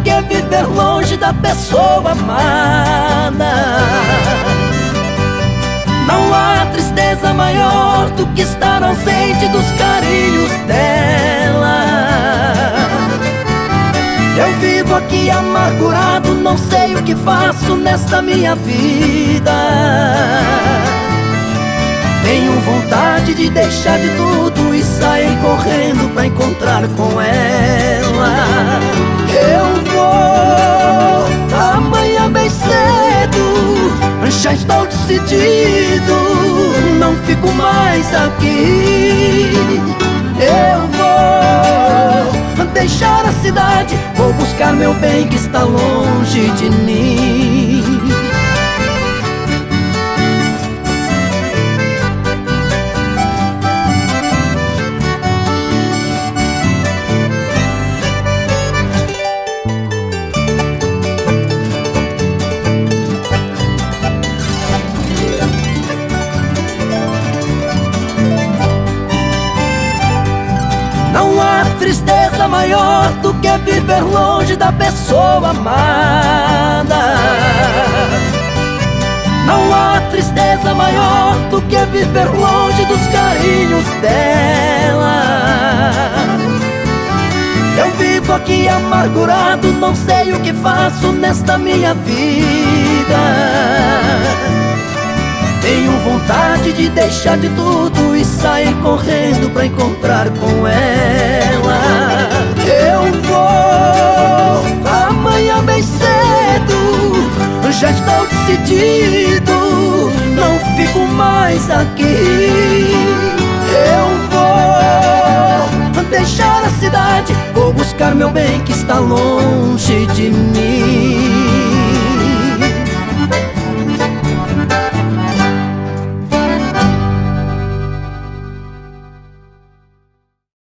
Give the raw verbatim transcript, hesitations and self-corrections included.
que viver longe da pessoa amada. Não há tristeza maior do que estar ausente dos carinhos dela. Eu vivo aqui amargurado, não sei o que faço nesta minha vida. Tenho vontade de deixar de tudo e sair correndo pra encontrar com ela. Eu vou amanhã bem cedo, já estou decidido, não fico mais aqui. Eu vou deixar a cidade, vou buscar meu bem que está longe de mim. Não há tristeza maior do que viver longe da pessoa amada. Não há tristeza maior do que viver longe dos carinhos dela. Eu vivo aqui amargurado, não sei o que faço nesta minha vida. Tenho vontade de deixar de tudo e sair correndo pra encontrar com ela. Eu vou amanhã bem cedo, já estou decidido, não fico mais aqui. Eu vou deixar a cidade, vou buscar meu bem que está longe de mim.